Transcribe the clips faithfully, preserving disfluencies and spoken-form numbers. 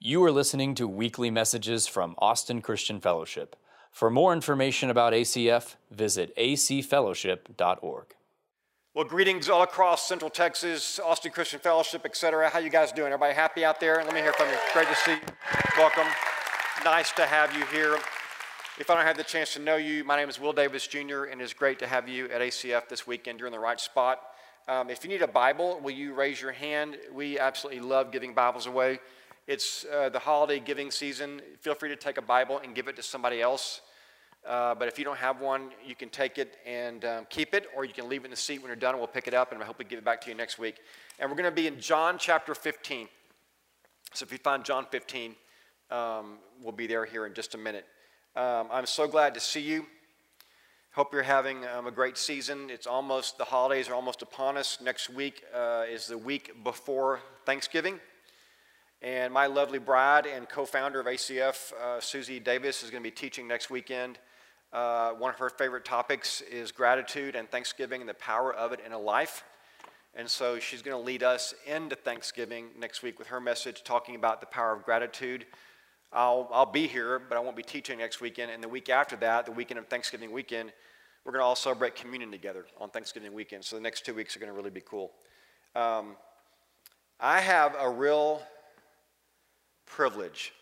You are listening to weekly messages from Austin Christian Fellowship. For more information about A C F, visit a c fellowship dot org. Well, greetings all across Central Texas, Austin Christian Fellowship, et cetera. How you guys doing? Everybody happy out there? Let me hear from you. Great to see you. Welcome. Nice to have you here. If I don't have the chance to know you, my name is Will Davis Junior, and it's great to have you at A C F this weekend. You're in the right spot. Um, if you need a Bible, will you raise your hand? We absolutely love giving Bibles away. It's uh, the holiday giving season. Feel free to take a Bible and give it to somebody else. Uh, but if you don't have one, you can take it and um, keep it, or you can leave it in the seat when you're done, and we'll pick it up, and I hope we give it back to you next week. And we're going to be in John chapter fifteen. So if you find John fifteen, um, we'll be there here in just a minute. Um, I'm so glad to see you. Hope you're having um, a great season. It's almost, the holidays are almost upon us. Next week uh, is the week before Thanksgiving. And my lovely bride and co-founder of A C F, uh, Susie Davis, is going to be teaching next weekend. Uh, one of her favorite topics is gratitude and Thanksgiving and the power of it in a life. And so she's going to lead us into Thanksgiving next week with her message talking about the power of gratitude. I'll, I'll be here, but I won't be teaching next weekend. And the week after that, the weekend of Thanksgiving weekend, we're going to all celebrate communion together on Thanksgiving weekend. So the next two weeks are going to really be cool. Um, I have a real privilege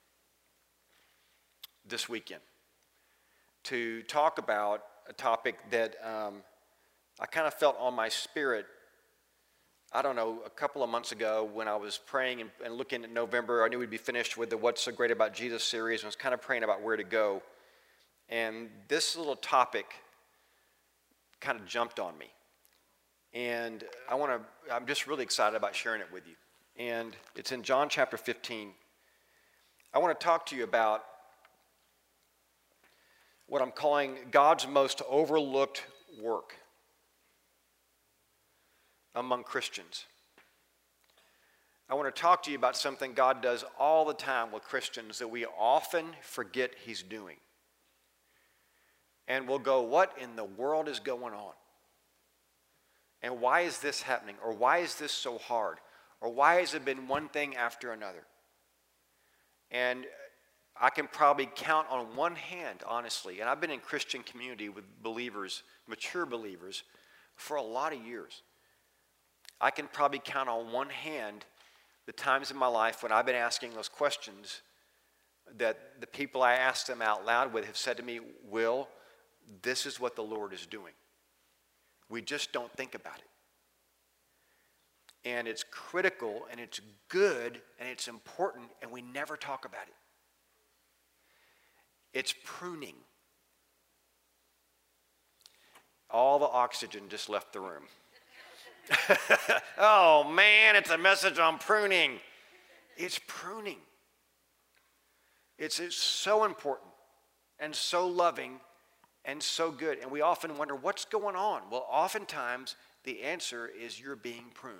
this weekend to talk about a topic that um, I kind of felt on my spirit, I don't know, a couple of months ago when I was praying and, and looking at November. I knew we'd be finished with the What's So Great About Jesus series, and I was kind of praying about where to go. And this little topic kind of jumped on me. And I want to, I'm just really excited about sharing it with you. And it's in John chapter fifteen. I want to talk to you about what I'm calling God's most overlooked work among Christians. I want to talk to you about something God does all the time with Christians that we often forget He's doing. And we'll go, what in the world is going on? And why is this happening? Or why is this so hard? Or why has it been one thing after another? And I can probably count on one hand, honestly, and I've been in Christian community with believers, mature believers, for a lot of years. I can probably count on one hand the times in my life when I've been asking those questions that the people I asked them out loud with have said to me, Will, this is what the Lord is doing. We just don't think about it. And it's critical, and it's good, and it's important, and we never talk about it. It's pruning. All the oxygen just left the room. Oh, man, it's a message on pruning. It's pruning. It's, it's so important and so loving and so good. And we often wonder, what's going on? Well, oftentimes, the answer is you're being pruned.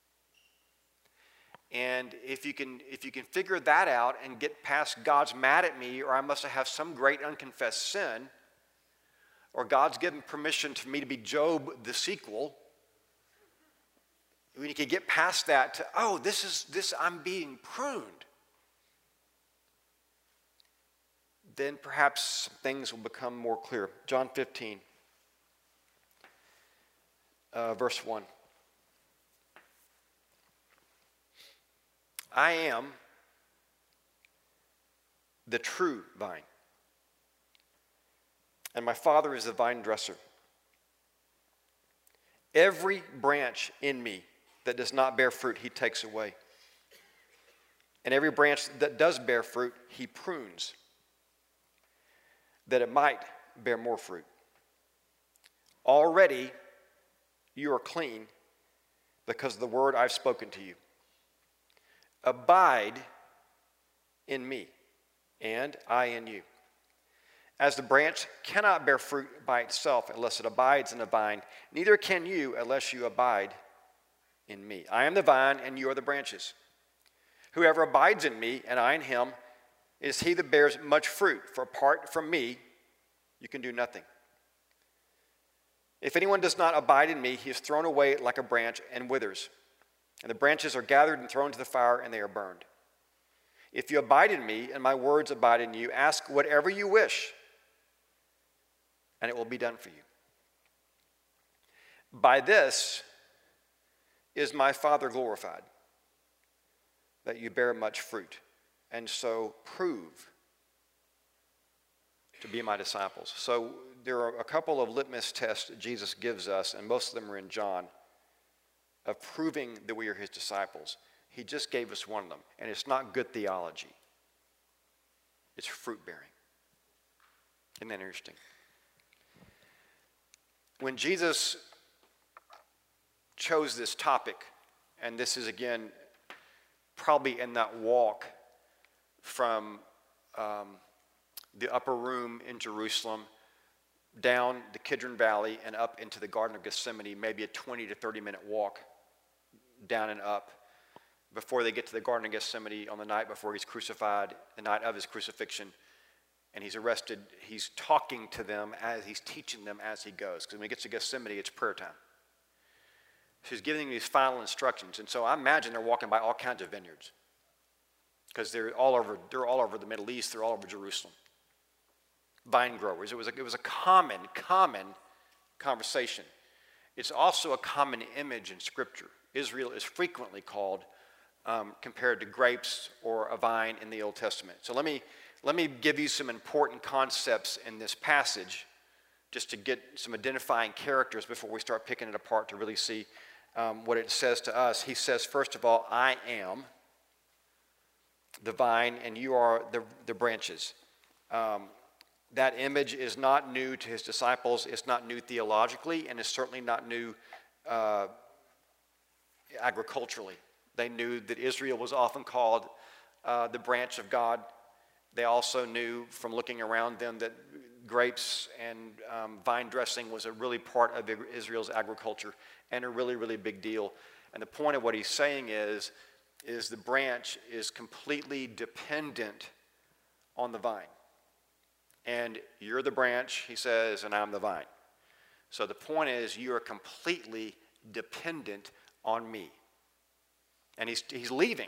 And if you can if you can figure that out and get past God's mad at me, or I must have some great unconfessed sin, or God's given permission for me to be Job the sequel, when you can get past that to, oh, this is this I'm being pruned, then perhaps things will become more clear. John fifteen, uh, verse one. I am the true vine, and my Father is the vine dresser. Every branch in me that does not bear fruit, He takes away. And every branch that does bear fruit, He prunes, that it might bear more fruit. Already you are clean because of the word I've spoken to you. Abide in me, and I in you. As the branch cannot bear fruit by itself unless it abides in the vine, neither can you unless you abide in me. I am the vine, and you are the branches. Whoever abides in me, and I in him, is he that bears much fruit. For apart from me, you can do nothing. If anyone does not abide in me, he is thrown away like a branch and withers. And the branches are gathered and thrown to the fire, and they are burned. If you abide in me and my words abide in you, ask whatever you wish, and it will be done for you. By this is my Father glorified, that you bear much fruit, and so prove to be my disciples. So there are a couple of litmus tests that Jesus gives us, and most of them are in John, of proving that we are his disciples. He just gave us one of them, and it's not good theology. It's fruit bearing. Isn't that interesting? When Jesus chose this topic, and this is again probably in that walk from um, the upper room in Jerusalem down the Kidron Valley and up into the Garden of Gethsemane, maybe a twenty to thirty minute walk down and up before they get to the Garden of Gethsemane on the night before he's crucified, the night of his crucifixion, and he's arrested. He's talking to them as he's teaching them as he goes, because when he gets to Gethsemane, it's prayer time. So he's giving them these final instructions, and so I imagine they're walking by all kinds of vineyards, because they're all over. They're all over the Middle East. They're all over Jerusalem. Vine growers. It was a, it was a common, common conversation. It's also a common image in Scripture. Israel is frequently called, um, compared to grapes or a vine in the Old Testament. So let me, let me give you some important concepts in this passage just to get some identifying characters before we start picking it apart to really see um, what it says to us. He says, first of all, I am the vine and you are the, the branches. Um, that image is not new to his disciples. It's not new theologically, and it's certainly not new uh, agriculturally. They knew that Israel was often called uh, the branch of God. They also knew from looking around them that grapes and um, vine dressing was a really part of Israel's agriculture and a really, really big deal. And the point of what he's saying is, is the branch is completely dependent on the vine. And you're the branch, he says, and I'm the vine. So the point is, you are completely dependent on me. And he's, he's leaving.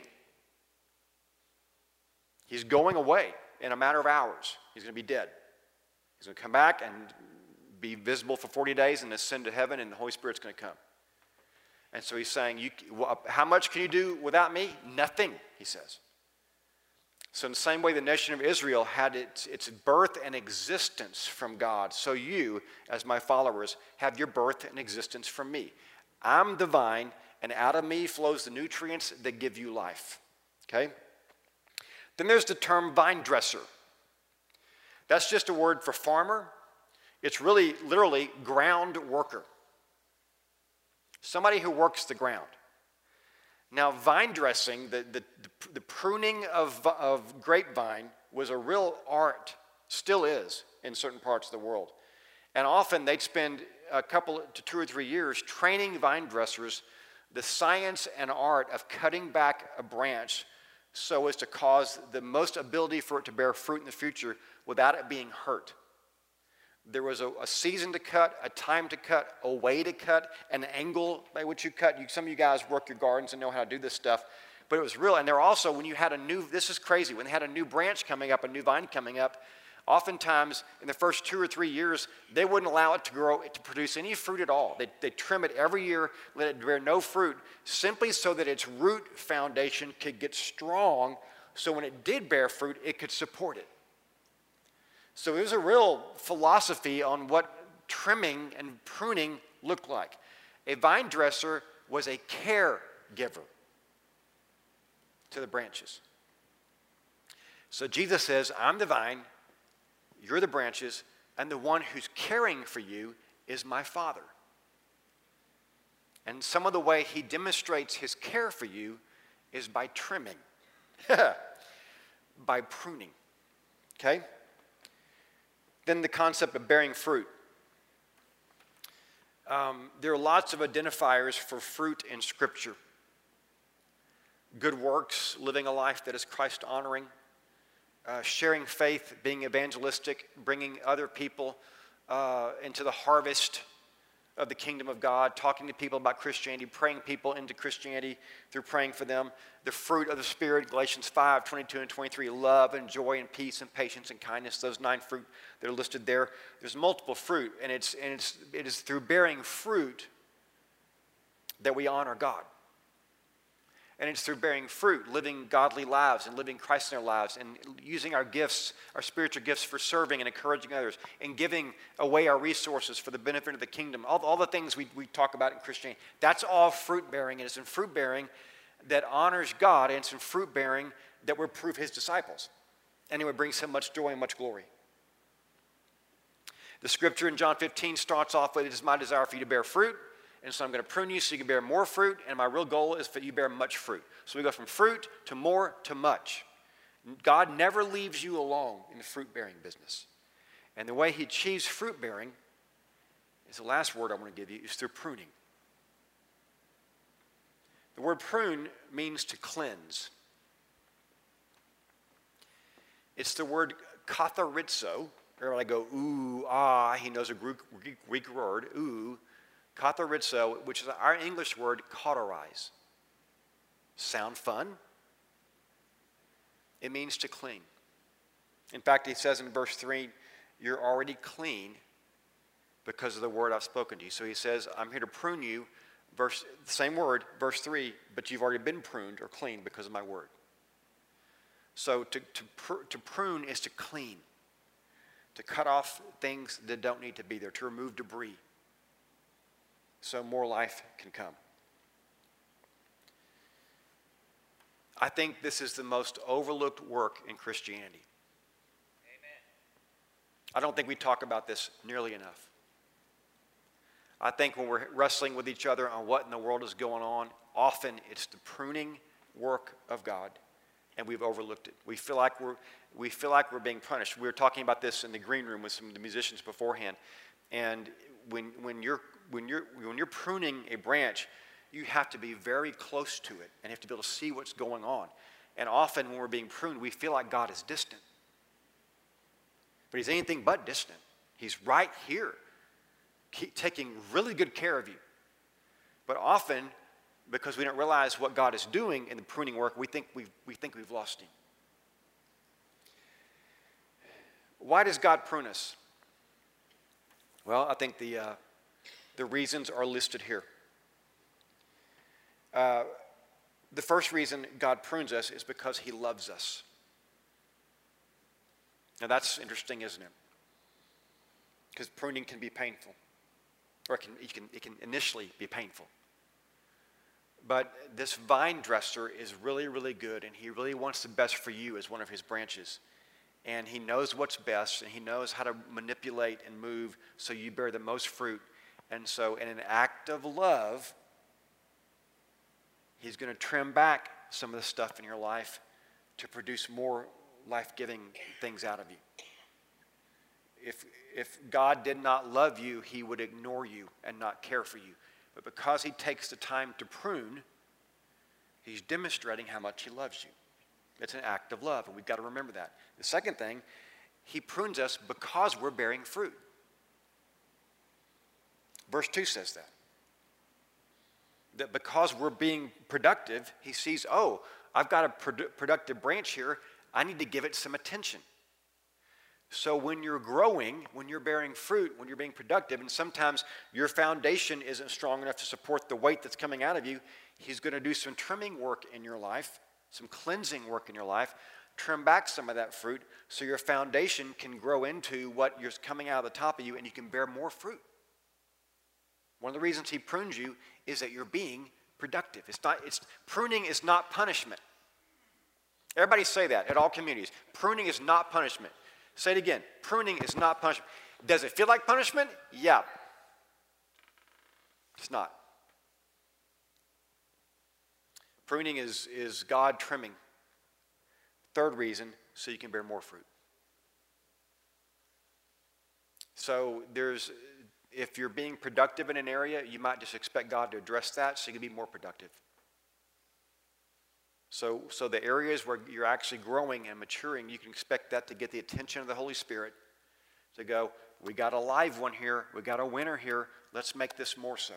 He's going away in a matter of hours. He's going to be dead. He's going to come back and be visible for forty days and ascend to heaven, and the Holy Spirit's going to come. And so he's saying, you, how much can you do without me? Nothing, he says. So in the same way the nation of Israel had its, its birth and existence from God, so you, as my followers, have your birth and existence from me. I'm the vine, and out of me flows the nutrients that give you life. Okay? Then there's the term vine dresser. That's just a word for farmer. It's really, literally, ground worker. Somebody who works the ground. Now, vine dressing, the, the, the pruning of, of grapevine was a real art, still is, in certain parts of the world. And often they'd spend a couple to two or three years training vine dressers the science and art of cutting back a branch so as to cause the most ability for it to bear fruit in the future without it being hurt. There was a, a season to cut, a time to cut, a way to cut, an angle by which you cut. You, some of you guys work your gardens and know how to do this stuff. But it was real. And there also, when you had a new, this is crazy, when they had a new branch coming up, a new vine coming up, oftentimes in the first two or three years, they wouldn't allow it to grow, to produce any fruit at all. They they trim it every year, let it bear no fruit, simply so that its root foundation could get strong, so when it did bear fruit, it could support it. So it was a real philosophy on what trimming and pruning looked like. A vine dresser was a caregiver to the branches. So Jesus says, I'm the vine, you're the branches, and the one who's caring for you is my Father. And some of the way he demonstrates his care for you is by trimming, by pruning, okay? Then the concept of bearing fruit. Um, there are lots of identifiers for fruit in Scripture. Good works, living a life that is Christ-honoring, uh, sharing faith, being evangelistic, bringing other people uh, into the harvest of the kingdom of God, talking to people about Christianity, praying people into Christianity through praying for them. The fruit of the Spirit, Galatians five, twenty-two and twenty-three, love and joy and peace and patience and kindness, those nine fruit that are listed there. There's multiple fruit, and it's, and it's, it is through bearing fruit that we honor God. And it's through bearing fruit, living godly lives and living Christ in our lives and using our gifts, our spiritual gifts for serving and encouraging others and giving away our resources for the benefit of the kingdom. All, all the things we, we talk about in Christianity, that's all fruit bearing. And it's in fruit bearing that honors God, and it's in fruit bearing that we prove his disciples. And it would bring him much joy and much glory. The scripture in John fifteen starts off with, it is my desire for you to bear fruit. And so I'm going to prune you so you can bear more fruit, and my real goal is that you bear much fruit. So we go from fruit to more to much. God never leaves you alone in the fruit-bearing business. And the way he achieves fruit-bearing is the last word I want to give you, is through pruning. The word prune means to cleanse. It's the word katharizo. Everybody go, ooh, ah, he knows a Greek, Greek word, ooh. Katharizo, which is our English word, cauterize. Sound fun? It means to clean. In fact, he says in verse three, you're already clean because of the word I've spoken to you. So he says, I'm here to prune you, verse, same word, verse three, but you've already been pruned or cleaned because of my word. So to, to, pr- to prune is to clean, to cut off things that don't need to be there, to remove debris, so more life can come. I think this is the most overlooked work in Christianity. Amen. I don't think we talk about this nearly enough. I think when we're wrestling with each other on what in the world is going on, often it's the pruning work of God, and we've overlooked it. We feel like we're, we feel like we're being punished. We were talking about this in the green room with some of the musicians beforehand, and when, when you're When you're, when you're pruning a branch, you have to be very close to it, and you have to be able to see what's going on. And often when we're being pruned, we feel like God is distant. But he's anything but distant. He's right here, keep taking really good care of you. But often, because we don't realize what God is doing in the pruning work, we think we've, we think we've lost him. Why does God prune us? Well, I think the... Uh, The reasons are listed here. Uh, the first reason God prunes us is because he loves us. Now that's interesting, isn't it? Because pruning can be painful. Or it can, it can, it can initially be painful. But this vine dresser is really, really good, and he really wants the best for you as one of his branches. And he knows what's best, and he knows how to manipulate and move so you bear the most fruit. And so in an act of love, he's going to trim back some of the stuff in your life to produce more life-giving things out of you. If, if God did not love you, he would ignore you and not care for you. But because he takes the time to prune, he's demonstrating how much he loves you. It's an act of love, and we've got to remember that. The second thing, he prunes us because we're bearing fruit. Verse two says that. That because we're being productive, he sees, oh, I've got a produ- productive branch here. I need to give it some attention. So when you're growing, when you're bearing fruit, when you're being productive, and sometimes your foundation isn't strong enough to support the weight that's coming out of you, he's going to do some trimming work in your life, some cleansing work in your life, trim back some of that fruit so your foundation can grow into what is coming out of the top of you and you can bear more fruit. One of the reasons he prunes you is that you're being productive. It's not, it's, pruning is not punishment. Everybody say that at all communities. Pruning is not punishment. Say it again. Pruning is not punishment. Does it feel like punishment? Yeah. It's not. Pruning is, is God trimming. Third reason, so you can bear more fruit. So there's... If you're being productive in an area, you might just expect God to address that so you can be more productive. So, so the areas where you're actually growing and maturing, you can expect that to get the attention of the Holy Spirit to go, We got a live one here. We got a winner here. Let's make this more so.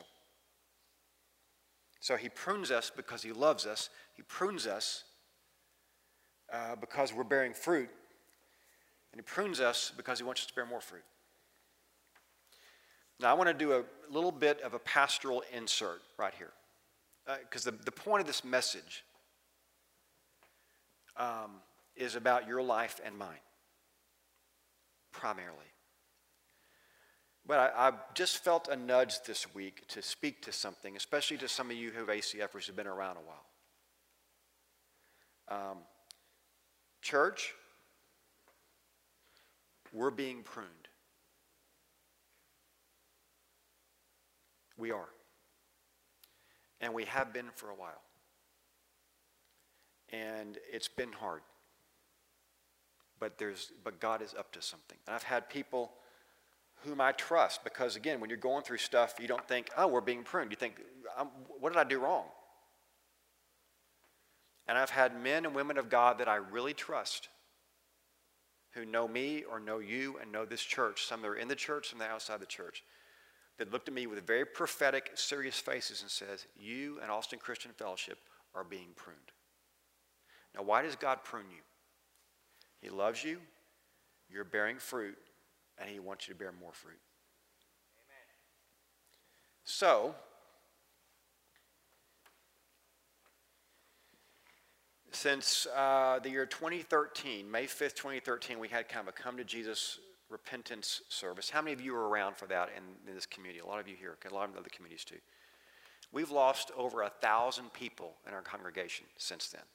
So he prunes us because he loves us. He prunes us uh, because we're bearing fruit. And he prunes us because he wants us to bear more fruit. Now, I want to do a little bit of a pastoral insert right here. Because uh, the, the point of this message um, is about your life and mine, primarily. But I, I just felt a nudge this week to speak to something, especially to some of you who are ACFers who've been around a while. Um, church, we're being pruned. We are. And we have been for a while. And it's been hard. But there's but God is up to something. And I've had people whom I trust, because again, when you're going through stuff, you don't think, oh, we're being pruned. You think, I'm, what did I do wrong? And I've had men and women of God that I really trust, who know me or know you and know this church, some that are in the church, some that are outside the church, that looked at me with very prophetic, serious faces and says, you and Austin Christian Fellowship are being pruned. Now, why does God prune you? He loves you, you're bearing fruit, and he wants you to bear more fruit. Amen. So, since uh, the year twenty thirteen, May fifth, twenty thirteen, we had kind of a Come to Jesus repentance service. How many of you were around for that in, in this community? A lot of you here, a lot of other communities too. We've lost over a thousand people in our congregation since then.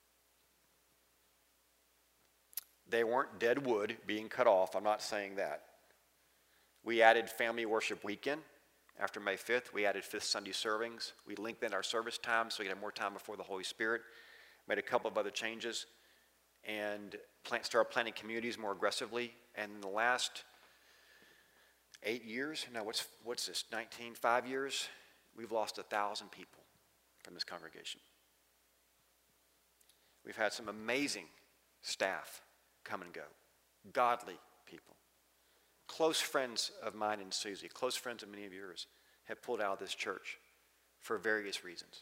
They weren't dead wood being cut off. I'm not saying that. We added family worship weekend after May fifth. We added fifth Sunday servings. We lengthened our service time so we had more time before the Holy Spirit. Made a couple of other changes and plant, started planting communities more aggressively. And in the last eight years, no, what's, what's this, nineteen, five years, we've lost a thousand people from this congregation. We've had some amazing staff come and go, godly people. Close friends of mine and Susie, close friends of many of yours, have pulled out of this church for various reasons.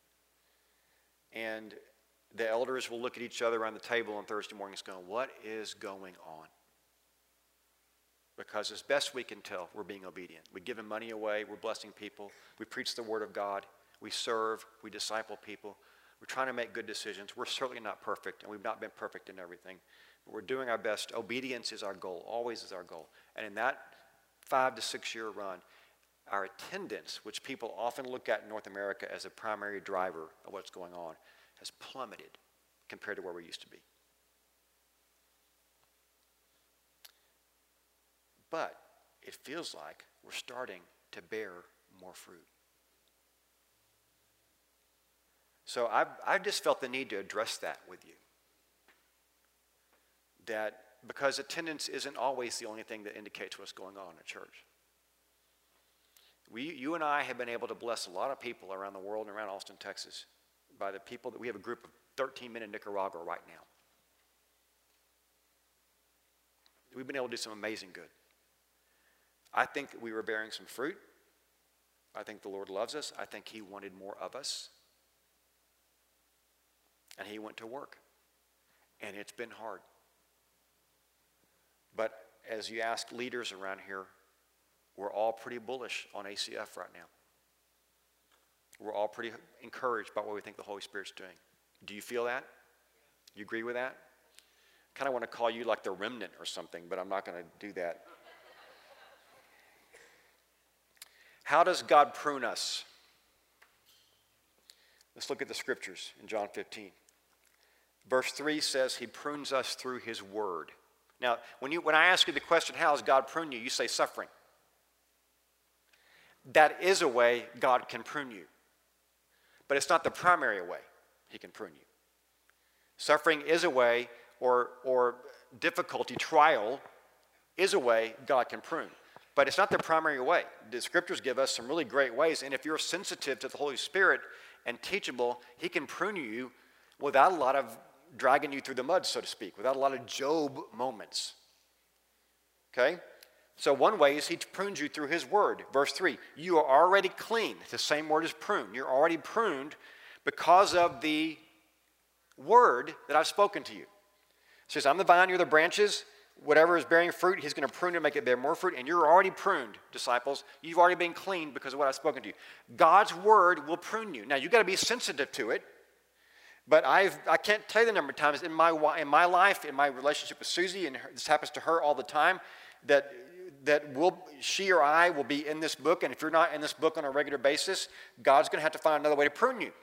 And the elders will look at each other around the table on Thursday mornings going, what is going on? Because as best we can tell, we're being obedient. We're giving money away, we're blessing people, we preach the word of God, we serve, we disciple people, we're trying to make good decisions. We're certainly not perfect, and we've not been perfect in everything. But we're doing our best. Obedience is our goal, always is our goal. And in that five to six year run, our attendance, which people often look at in North America as a primary driver of what's going on, has plummeted compared to where we used to be. But it feels like we're starting to bear more fruit. So I've, I've just felt the need to address that with you. That because attendance isn't always the only thing that indicates what's going on in church. We, you and I have been able to bless a lot of people around the world and around Austin, Texas, by the people that we have a group of thirteen men in Nicaragua right now. We've been able to do some amazing good. I think that we were bearing some fruit. I think the Lord loves us. I think he wanted more of us. And he went to work. And it's been hard. But as you ask leaders around here, we're all pretty bullish on A C F right now. We're all pretty encouraged by what we think the Holy Spirit's doing. Do you feel that? You agree with that? I kind of want to call you like the remnant or something, but I'm not going to do that. How does God prune us? Let's look at the scriptures in John fifteen. Verse three says he prunes us through his word. Now, when, you, when I ask you the question, how does God prune you? You say suffering. That is a way God can prune you. But it's not the primary way he can prune you. Suffering is a way, or, or difficulty, trial, is a way God can prune. But it's not the primary way. The scriptures give us some really great ways, and if you're sensitive to the Holy Spirit and teachable, he can prune you without a lot of dragging you through the mud, so to speak, without a lot of Job moments. Okay? So one way is he prunes you through his word. Verse three, you are already clean. It's the same word as prune. You're already pruned because of the word that I've spoken to you. It says, I'm the vine, you're the branches. Whatever is bearing fruit, he's going to prune it, make it bear more fruit. And you're already pruned, disciples. You've already been cleaned because of what I've spoken to you. God's word will prune you. Now, you've got to be sensitive to it. But I've, I can't tell you the number of times in my, in my life, in my relationship with Susie, and her, this happens to her all the time, that, that we'll, she or I will be in this book. And if you're not in this book on a regular basis, God's going to have to find another way to prune you.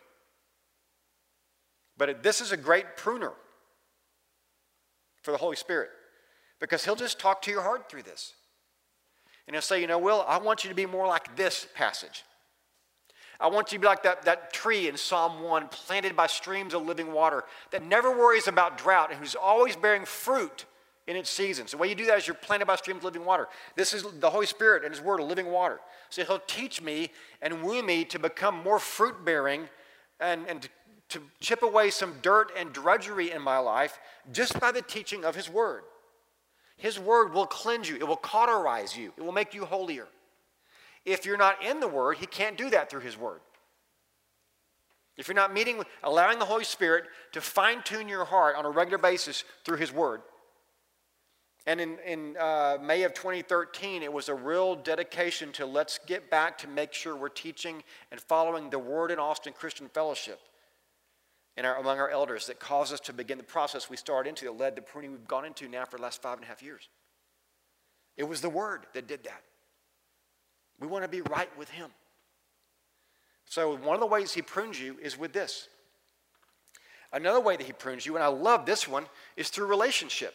But this is a great pruner for the Holy Spirit, because he'll just talk to your heart through this. And he'll say, you know, Will, I want you to be more like this passage. I want you to be like that, that tree in Psalm one, planted by streams of living water, that never worries about drought and who's always bearing fruit in its season. So the way you do that is you're planted by streams of living water. This is the Holy Spirit and his word of living water. So he'll teach me and woo me to become more fruit-bearing and, and to, to chip away some dirt and drudgery in my life just by the teaching of his word. His word will cleanse you. It will cauterize you. It will make you holier. If you're not in the word, he can't do that through his word. If you're not meeting, with, allowing the Holy Spirit to fine-tune your heart on a regular basis through his word. And in, in uh, May of twenty thirteen, it was a real dedication to let's get back to make sure we're teaching and following the word in Austin Christian Fellowship and our, among our elders that caused us to begin the process we started into that led to the pruning we've gone into now for the last five and a half years. It was the word that did that. We want to be right with him. So one of the ways he prunes you is with this. Another way that he prunes you, and I love this one, is through relationship.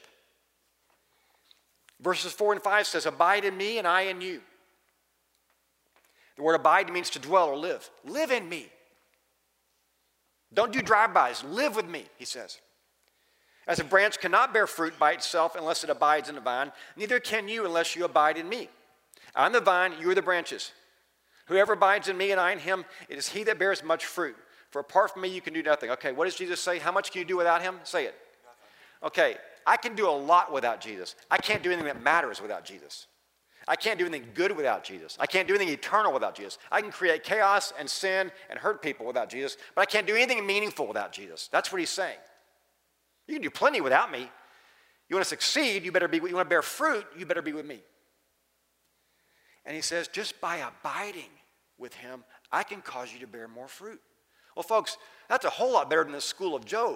Verses four and five says, abide in me and I in you. The word abide means to dwell or live. Live in me. Don't do drive-bys. Live with me, he says. As a branch cannot bear fruit by itself unless it abides in the vine, neither can you unless you abide in me. I'm the vine, you are the branches. Whoever abides in me and I in him, it is he that bears much fruit. For apart from me, you can do nothing. Okay, what does Jesus say? How much can you do without him? Say it. Okay, I can do a lot without Jesus. I can't do anything that matters without Jesus. I can't do anything good without Jesus. I can't do anything eternal without Jesus. I can create chaos and sin and hurt people without Jesus, but I can't do anything meaningful without Jesus. That's what he's saying. You can do plenty without me. You want to succeed, you better be, you want to bear fruit, you better be with me. And he says, just by abiding with him, I can cause you to bear more fruit. Well, folks, that's a whole lot better than the school of Job.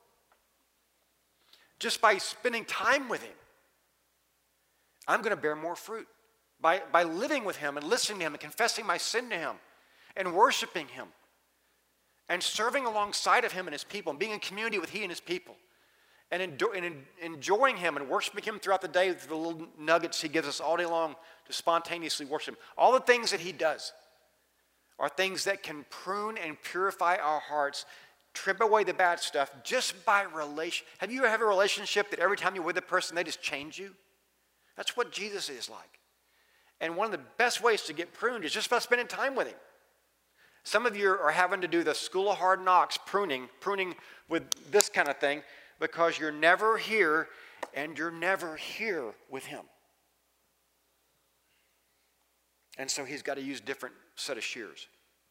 Just by spending time with him, I'm going to bear more fruit. By, by living with him and listening to him and confessing my sin to him and worshiping him and serving alongside of him and his people and being in community with he and his people and, endo- and en- enjoying him and worshiping him throughout the day with the little nuggets he gives us all day long to spontaneously worship him. All the things that he does are things that can prune and purify our hearts, trim away the bad stuff just by relation. Have you ever had a relationship that every time you're with a person, they just change you? That's what Jesus is like. And one of the best ways to get pruned is just by spending time with him. Some of you are having to do the school of hard knocks pruning, pruning with this kind of thing because you're never here and you're never here with him. And so he's got to use different set of shears.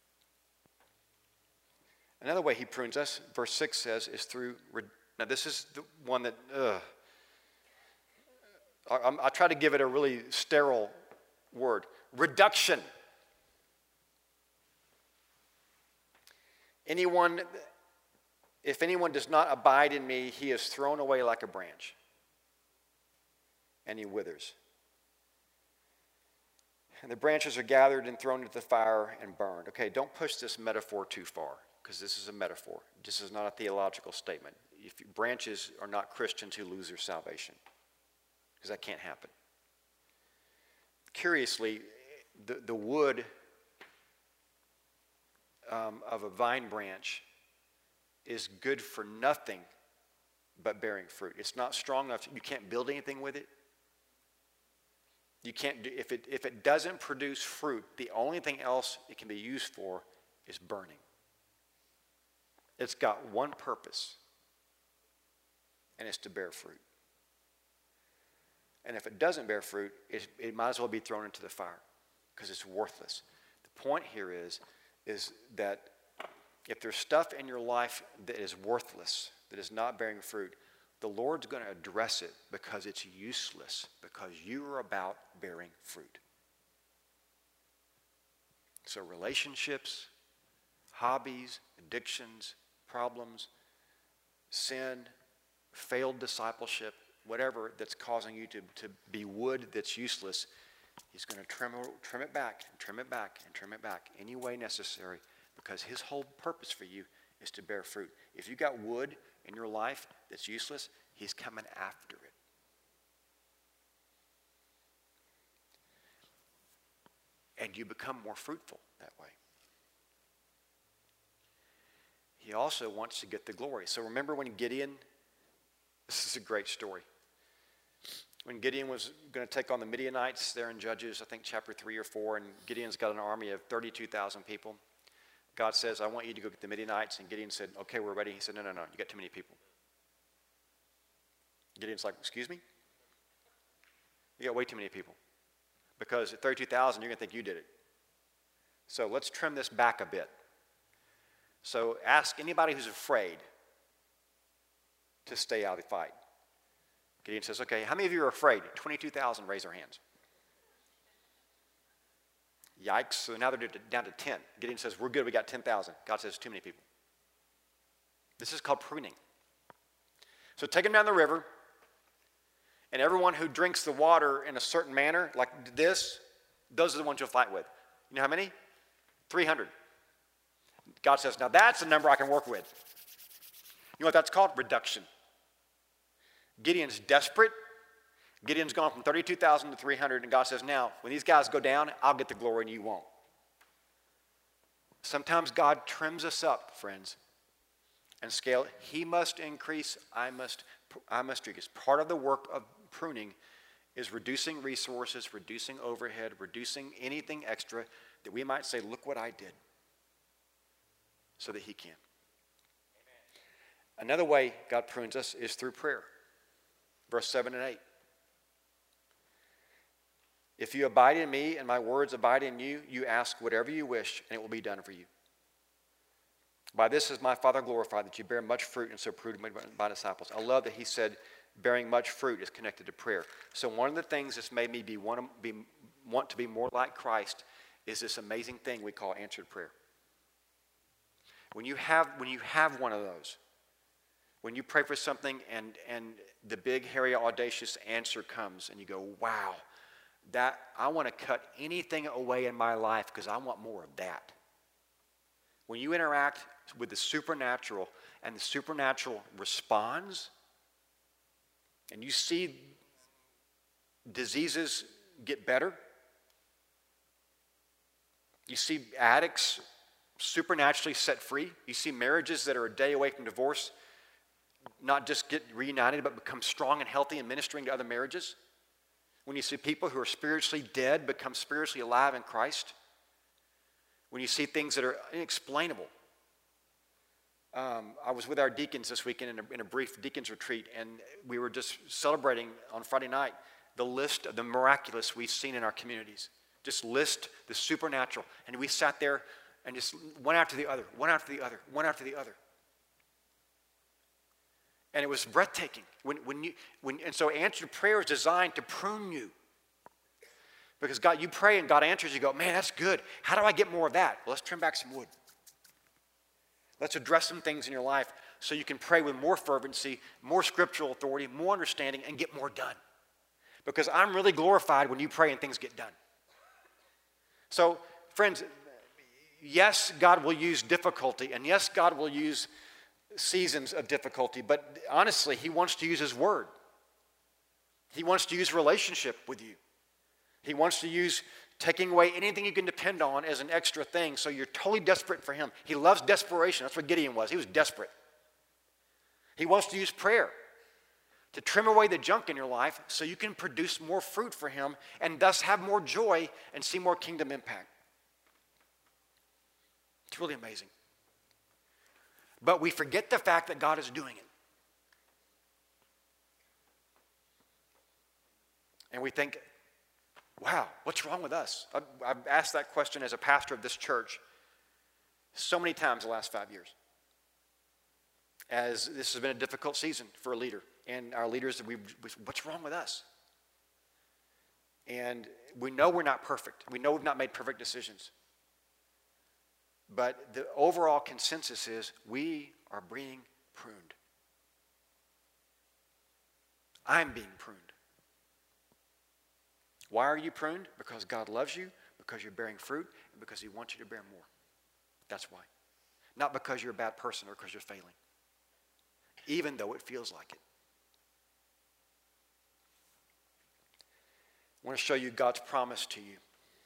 Another way he prunes us, verse six says, is through, now this is the one that, ugh. I, I try to give it a really sterile word. Reduction. Anyone, if anyone does not abide in me, he is thrown away like a branch, and he withers. And the branches are gathered and thrown into the fire and burned. Okay, don't push this metaphor too far, because this is a metaphor. This is not a theological statement. If branches are not Christians who lose their salvation, because that can't happen. Curiously, the, the wood um, of a vine branch is good for nothing but bearing fruit. It's not strong enough. You can't build anything with it. You can't do, if it, if it doesn't produce fruit, the only thing else it can be used for is burning. It's got one purpose, and it's to bear fruit. And if it doesn't bear fruit, it, it might as well be thrown into the fire because it's worthless. The point here is, is that if there's stuff in your life that is worthless, that is not bearing fruit, the Lord's going to address it because it's useless, because you are about bearing fruit. So relationships, hobbies, addictions, problems, sin, failed discipleship, whatever that's causing you to, to be wood that's useless, he's going to trim, trim it back and trim it back and trim it back any way necessary, because his whole purpose for you is to bear fruit. If you got wood in your life that's useless, he's coming after it. And you become more fruitful that way. He also wants to get the glory. So remember when Gideon, this is a great story. When Gideon was going to take on the Midianites there in Judges, I think chapter three or four, and Gideon's got an army of thirty-two thousand people. God says, I want you to go get the Midianites. And Gideon said, okay, we're ready. He said, no, no, no, you got too many people. Gideon's like, excuse me? You got way too many people. Because at thirty-two thousand, you're going to think you did it. So let's trim this back a bit. So ask anybody who's afraid to stay out of the fight. Gideon says, okay, how many of you are afraid? twenty-two thousand raise their hands. Yikes, so now they're down to ten. Gideon says, we're good, we got ten thousand. God says, too many people. This is called pruning. So take them down the river, and everyone who drinks the water in a certain manner, like this, those are the ones you'll fight with. You know how many? three hundred. God says, now that's a number I can work with. You know what that's called? Reduction. Gideon's desperate. Gideon's gone from thirty-two thousand to three hundred, and God says, now, when these guys go down, I'll get the glory and you won't. Sometimes God trims us up, friends, and scale. He must increase, I must, I must decrease. Part of the work of pruning is reducing resources, reducing overhead, reducing anything extra that we might say, look what I did, so that he can. Amen. Another way God prunes us is through prayer. Verse seven and eight. If you abide in me and my words abide in you, you ask whatever you wish and it will be done for you. By this is my Father glorified, that you bear much fruit and so prove my disciples. I love that he said bearing much fruit is connected to prayer. So one of the things that's made me be want, to be, want to be more like Christ is this amazing thing we call answered prayer. When you have, when you have one of those, when you pray for something and, and the big, hairy, audacious answer comes and you go, wow, that I want to cut anything away in my life because I want more of that. When you interact with the supernatural and the supernatural responds, and you see diseases get better, you see addicts supernaturally set free, you see marriages that are a day away from divorce not just get reunited but become strong and healthy and ministering to other marriages, when you see people who are spiritually dead become spiritually alive in Christ, when you see things that are inexplainable. Um, I was with our deacons this weekend in a, in a brief deacons retreat, and we were just celebrating on Friday night the list of the miraculous we've seen in our communities. Just list the supernatural. And we sat there and just one after the other, one after the other, one after the other. And it was breathtaking. When, when you, when, and so answered prayer is designed to prune you. Because God, you pray and God answers, you go, man, that's good. How do I get more of that? Well, let's trim back some wood. Let's address some things in your life so you can pray with more fervency, more scriptural authority, more understanding, and get more done. Because I'm really glorified when you pray and things get done. So, friends, yes, God will use difficulty, and yes, God will use seasons of difficulty, but honestly, he wants to use his word. He wants to use relationship with you. He wants to use taking away anything you can depend on as an extra thing, so you're totally desperate for him. He loves desperation. That's what Gideon was. He was desperate. He wants to use prayer to trim away the junk in your life so you can produce more fruit for him and thus have more joy and see more kingdom impact. It's really amazing. But we forget the fact that God is doing it. And we think, wow, what's wrong with us? I've, I've asked that question as a pastor of this church so many times the last five years, as this has been a difficult season for a leader. And our leaders, we, what's wrong with us? And we know we're not perfect. We know we've not made perfect decisions. But the overall consensus is we are being pruned. I'm being pruned. Why are you pruned? Because God loves you, because you're bearing fruit, and because he wants you to bear more. That's why. Not because you're a bad person or because you're failing. Even though it feels like it. I want to show you God's promise to you.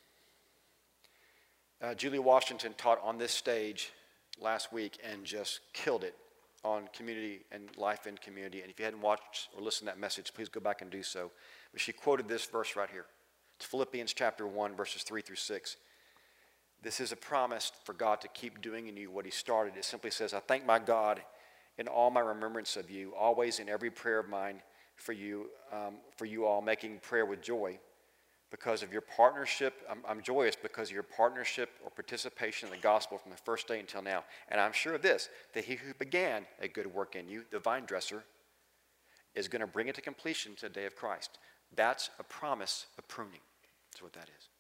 Uh, Julie Washington taught on this stage last week and just killed it on community and life in community. And if you hadn't watched or listened to that message, please go back and do so. But she quoted this verse right here. It's Philippians chapter one, verses three through six. This is a promise for God to keep doing in you what he started. It simply says, I thank my God in all my remembrance of you, always in every prayer of mine for you, um, for you all, making prayer with joy because of your partnership. I'm, I'm joyous because of your partnership or participation in the gospel from the first day until now. And I'm sure of this, that he who began a good work in you, the vine dresser, is going to bring it to completion to the day of Christ. That's a promise of pruning. That's what that is.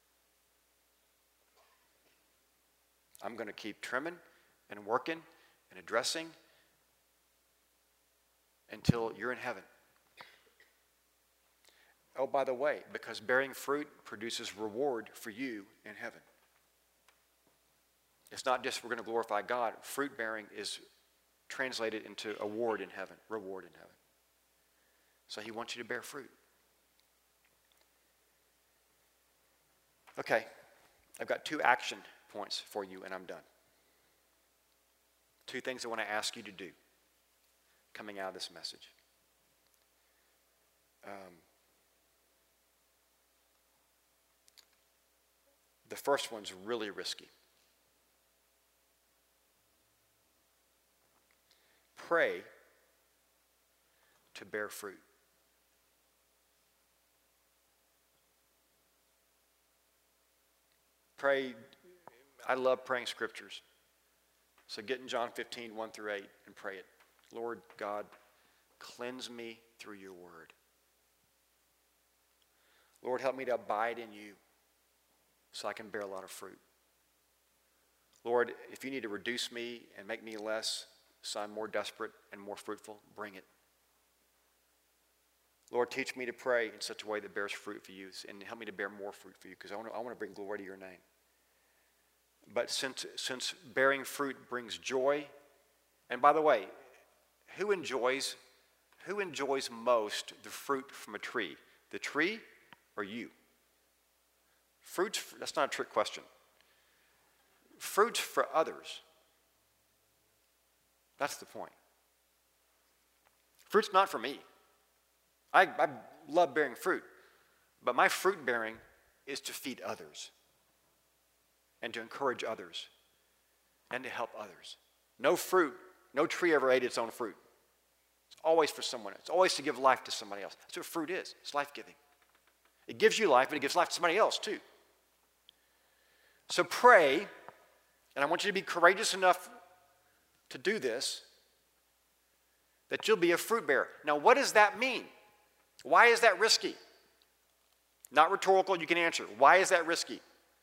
I'm going to keep trimming and working and addressing until you're in heaven. Oh, by the way, because bearing fruit produces reward for you in heaven. It's not just we're going to glorify God. Fruit bearing is translated into award in heaven, reward in heaven. So he wants you to bear fruit. Okay, I've got two action points for you and I'm done. Two things I want to ask you to do coming out of this message. Um, the first one's really risky. Pray to bear fruit. Pray, I love praying scriptures. So get in John fifteen, one through eight and pray it. Lord God, cleanse me through your word. Lord, help me to abide in you so I can bear a lot of fruit. Lord, if you need to reduce me and make me less so I'm more desperate and more fruitful, bring it. Lord, teach me to pray in such a way that bears fruit for you and help me to bear more fruit for you because I want to, I want to bring glory to your name. But since, since bearing fruit brings joy, and by the way, who enjoys, who enjoys most the fruit from a tree? The tree or you? Fruit's, that's not a trick question. Fruit's for others. That's the point. Fruit's not for me. I, I love bearing fruit, but my fruit bearing is to feed others and to encourage others and to help others. No fruit, no tree ever ate its own fruit. It's always for someone else. It's always to give life to somebody else. That's what fruit is. It's life-giving. It gives you life, but it gives life to somebody else too. So pray, and I want you to be courageous enough to do this, that you'll be a fruit bearer. Now, what does that mean? Why is that risky? Not rhetorical, you can answer. Why is that risky?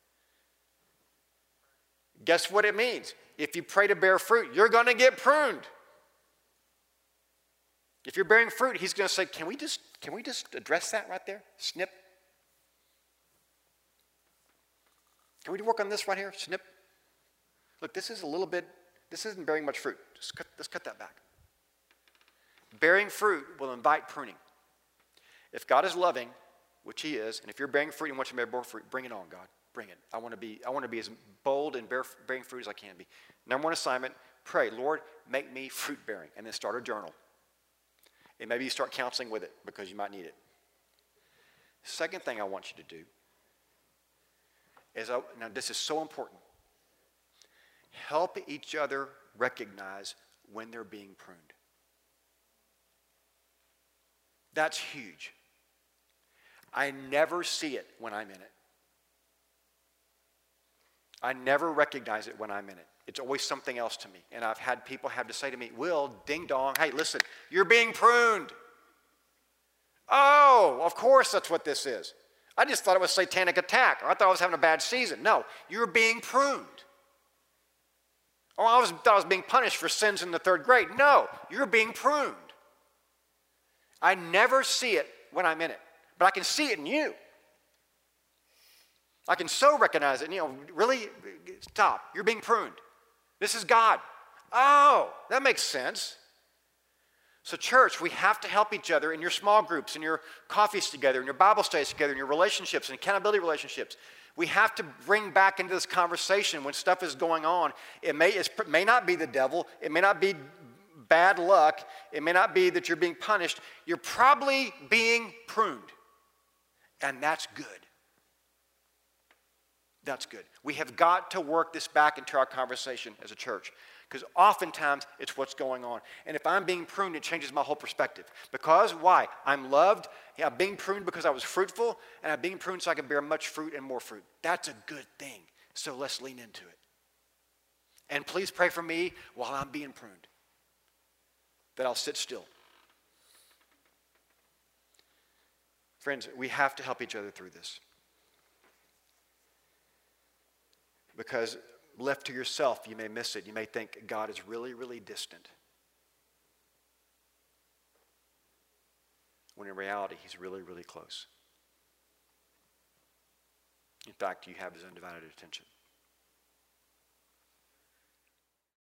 Guess what it means? If you pray to bear fruit, you're going to get pruned. If you're bearing fruit, he's going to say, can we just, can we just address that right there? Snip. Can we work on this right here? Snip. Look, this is a little bit, this isn't bearing much fruit. Just cut, let's cut that back. Bearing fruit will invite pruning. If God is loving, which he is, and if you're bearing fruit and want you to bear fruit, bring it on, God. Bring it. I want to be, I want to be as bold and bear, bearing fruit as I can be. Number one assignment, pray, Lord, make me fruit bearing, and then start a journal. And maybe you start counseling with it because you might need it. Second thing I want you to do is, I, now this is so important, help each other recognize when they're being pruned. That's huge. I never see it when I'm in it. I never recognize it when I'm in it. It's always something else to me. And I've had people have to say to me, Will, ding dong, hey, listen, you're being pruned. Oh, of course that's what this is. I just thought it was satanic attack, or I thought I was having a bad season. No, you're being pruned. Or I was, thought I was being punished for sins in the third grade. No, you're being pruned. I never see it when I'm in it, but I can see it in you. I can so recognize it. You know, really, stop. You're being pruned. This is God. Oh, that makes sense. So church, we have to help each other in your small groups, in your coffees together, in your Bible studies together, in your relationships, and accountability relationships. We have to bring back into this conversation when stuff is going on. It may, it may not be the devil. It may not be bad luck. It may not be that you're being punished. You're probably being pruned. And that's good. That's good. We have got to work this back into our conversation as a church, because oftentimes it's what's going on. And if I'm being pruned, it changes my whole perspective. Because why? I'm loved. Yeah, I'm being pruned because I was fruitful, and I'm being pruned so I can bear much fruit and more fruit. That's a good thing. So let's lean into it. And please pray for me while I'm being pruned, that I'll sit still. Friends, we have to help each other through this. Because left to yourself, you may miss it. You may think God is really, really distant. When in reality, he's really, really close. In fact, you have his undivided attention.